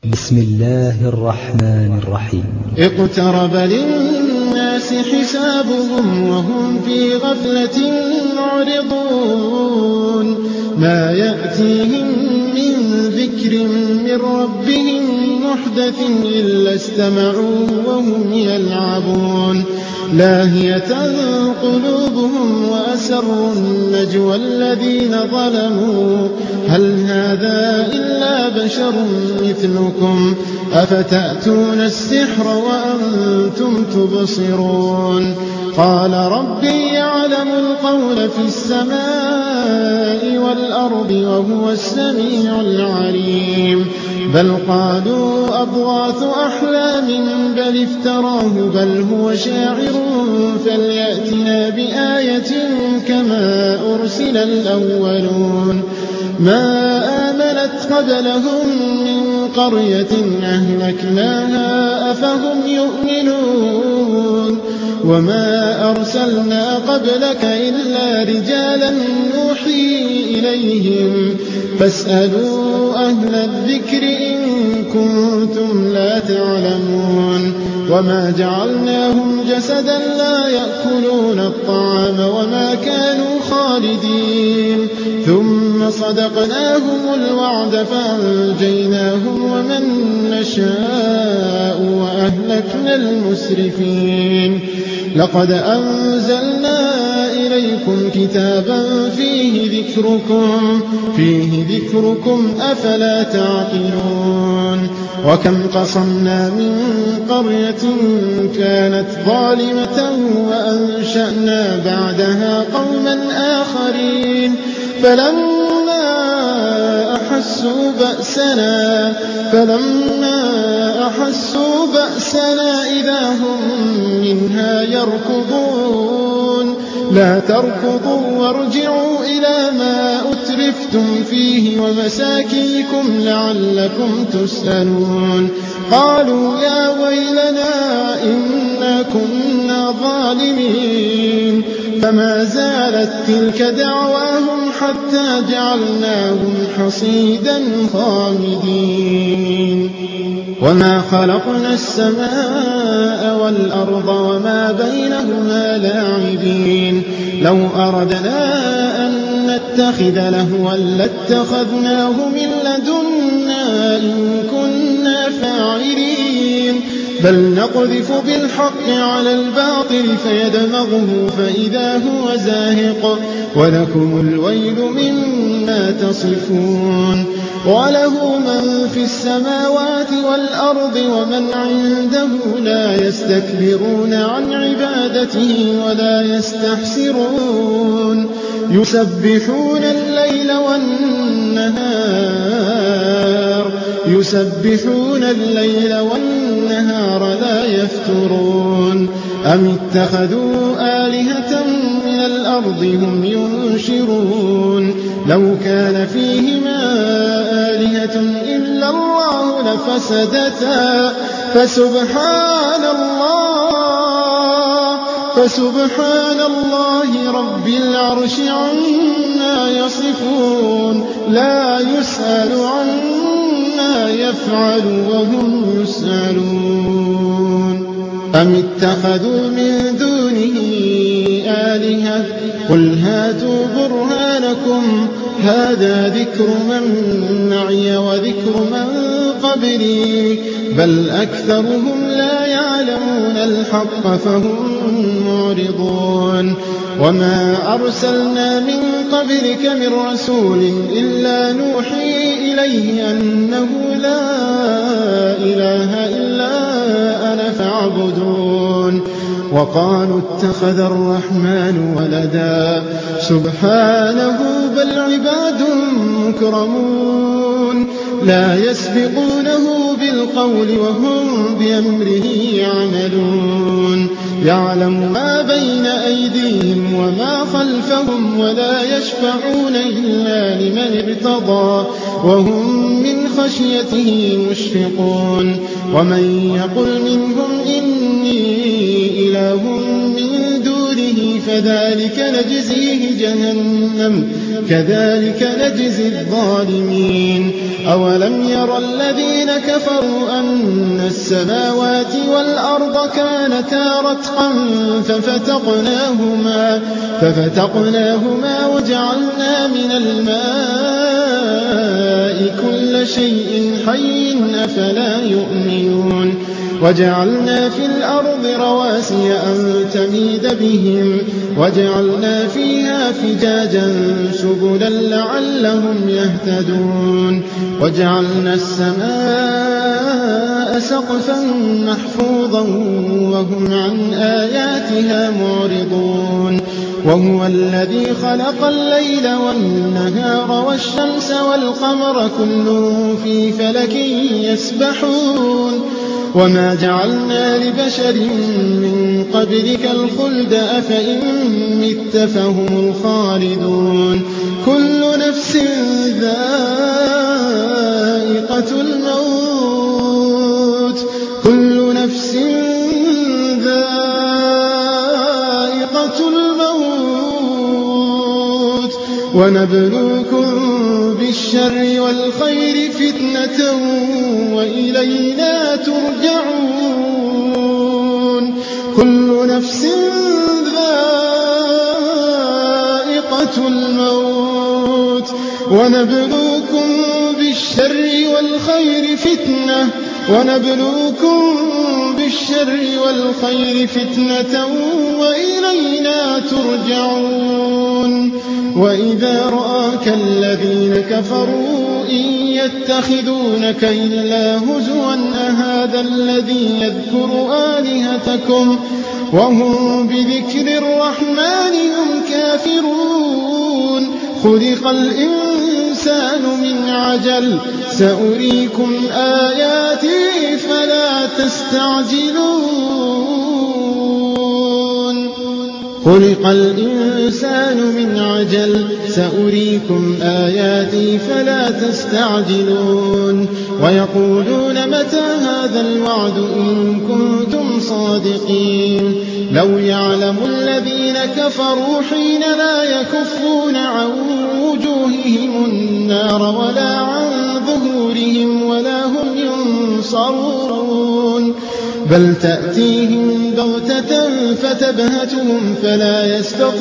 بسم الله الرحمن الرحيم. اقترب للناس حسابهم وهم في غفلة معرضون ما يأتيهم من ذكر من ربهم محدث إلا استمعوا وهم يلعبون لاهية قلوبهم وأسروا النجوى الذين ظلموا هل هذا إلا بشر مثلكم أفتأتون السحر وأنتم تبصرون قال ربي يعلم القول في السماء والأرض وهو السميع العليم بل قالوا أضغاث أحلام بل افتراه بل هو شاعر فليأتنا بآية كما أرسل الأولون ما آمنت قبلهم من قرية أهلكناها أفهم يؤمنون وما أرسلنا قبلك إلا رجالا نوحي إليهم فاسألوا أهل الذكر إن كنتم لا تعلمون وما جعلناهم جسدا لا يأكلون الطعام وما كانوا خالدين ثم صدقناهم الوعد فأنجيناهم ومن نشاء وأهلكنا المسرفين لقد أنزلنا إليكم كتابا فيه ذكركم أفلا تعقلون وكم قصمنا من قرية كانت ظالمة وأنشأنا بعدها قوما آخرين فلما أحسوا بأسنا إذا هم منها يركضون لا تركضوا وارجعوا إلى ما أترفتم فيه ومساكنكم لعلكم تسألون قالوا يا ويلنا إنا كنا ظالمين فما زالت تلك دعواهم حتى جعلناهم حصيدا خامدين وما خلقنا السماء والأرض وما بينهما لاعبين لو أردنا أن نتخذ لهوا لاتخذناه من لدنا إن كنا فاعلين بل نقذف بالحق على الباطل فيدمغه فإذا هو زاهق ولكم الويل مما تصفون وله من في السماوات والأرض ومن عنده لا يستكبرون عن عبادته ولا يستحسرون يسبحون الليل والنهار لا يفترون أم اتخذوا آلهة من الأرض هم ينشرون لو كان فيهما آلهة إلا الله لفسدتا فسبحان الله رب العرش عما يصفون لا يسأل عما يفعل وهم يسألون أم اتخذوا من دونه آلهة قل هاتوا برهانكم هذا ذكر من معي وذكر من قبلي بل أكثرهم لا يعلمون الحق فهم معرضون وما أرسلنا من قبلك من رسول إلا نوحي إليه أنه لا إله إلا أنا فاعبدون وقالوا اتخذ الرحمن ولدا سبحانه بل عباد مكرمون لا يسبقونه بالقول وهم بأمره يعملون يعلم ما بين أيديهم وما خلفهم ولا يشفعون إلا لمن ارتضى وهم من خشيته مشفقون ومن يقل منهم إني إله من دونه فذلك نجزيه جهنم كذلك نجزي الظالمين. أولم ير الذين كفروا أن السماوات والأرض كانتا رتقا ففتقناهما وجعلنا من الماء كل شيء حي أفلا يؤمنون. وجعلنا في الأرض رواسي أن تميد بهم وجعلنا فيها فجاجا سبلا لعلهم يهتدون. وجعلنا السماء سقفا محفوظا وهم عن آياتها معرضون. وهو الذي خلق الليل والنهار والشمس والقمر كل في فلك يسبحون. وما جعلنا لبشر من قبلك الخلد أفإن مت فهم الخالدون. كل نفس ذائقة الموت ونبلوكم بالشر والخير فتنة وإلينا ترجعون. كل نفس ذائقة الموت ونبلوكم بالشر والخير فتنة وإلينا ترجعون. وإذا رآك الذين كفروا إن يتخذونك إلا هزوا أهذا الذي يذكر آلهتكم وهم بذكر الرحمن هم كافرون. خلق الإنسان من عجل سأريكم آياتي فلا تستعجلون. ويقولون متى هذا الوعد إن كنتم صادقين. لو يعلم الذين كفروا حين لا يكفون عن وجوههم النار ولا عن ظهورهم ولا هم ينصرون. بل تأتيهم بغتة فتبهتهم فلا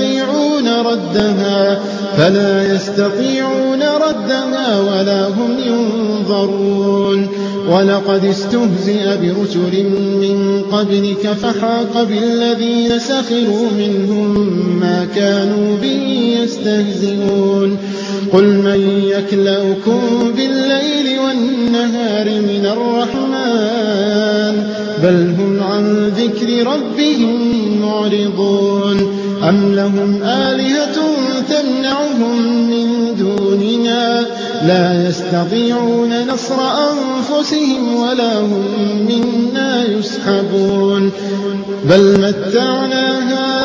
يستطيعون ردها ولا هم ينظرون. ولقد استهزئ برسل من قبلك فحاق بالذين سخروا منهم ما كانوا به يستهزئون. قل من يكلؤكم بالليل والنهار من الرحمن بل هم عن ذكر ربهم معرضون. أم لهم آلهة تمنعهم من دوننا لا يستطيعون نصر أنفسهم ولا هم منا يسحبون. بل متعنا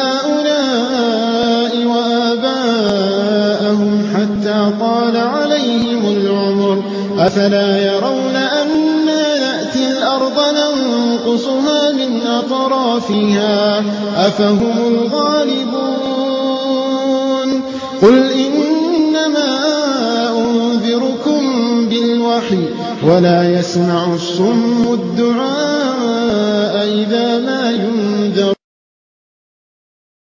هؤلاء وآباءهم حتى طال عليهم العمر أفلا يرون أنا نأتي الأرض ننقصها من أطرافها أفهم الغالبون. قل إنما أنذركم بالوحي ولا يسمع الصم الدعاء إذا ما ينذرون.